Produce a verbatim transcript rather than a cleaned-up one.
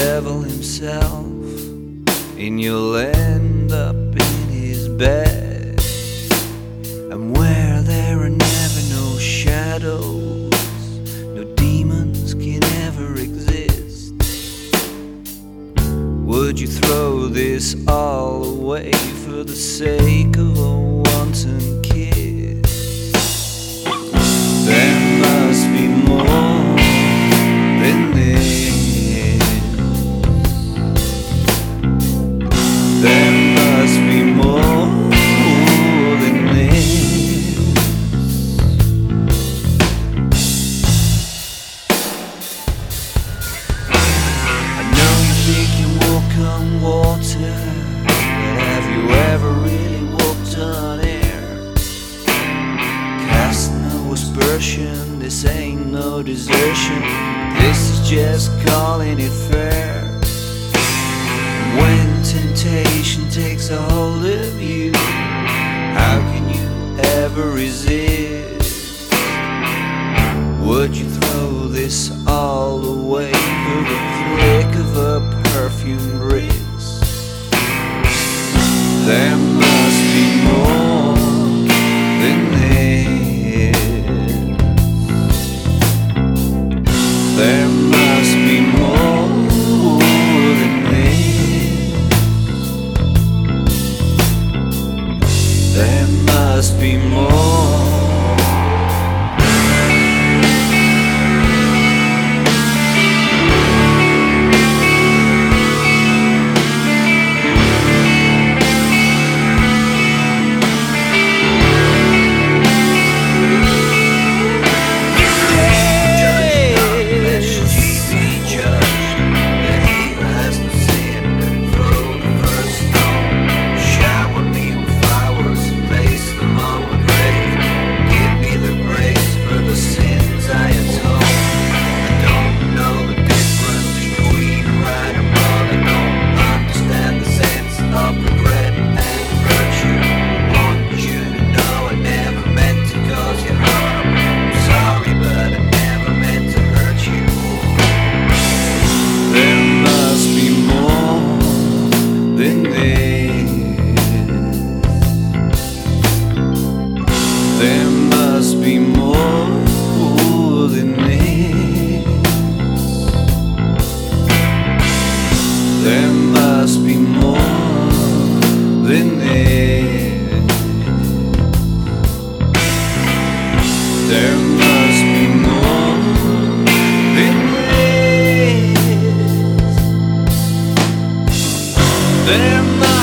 devil himself, and you'll end up in his bed. And where there are never no shadows, no demons can ever exist. Would you throw this all away for the sake of a wanton kiss? There must be more than this. There must be more than this. I know you think you walk on water, but have you ever really walked on air? Cast no aspersion, this ain't no desertion, this is just calling it fair. When temptation takes a hold of you, how can you ever resist? Would you throw this all away for the flick of a perfumed wrist? There must be more than this. There must be more than this. There must be more. There must be more than this. There must be more than this. There must be more than this. There must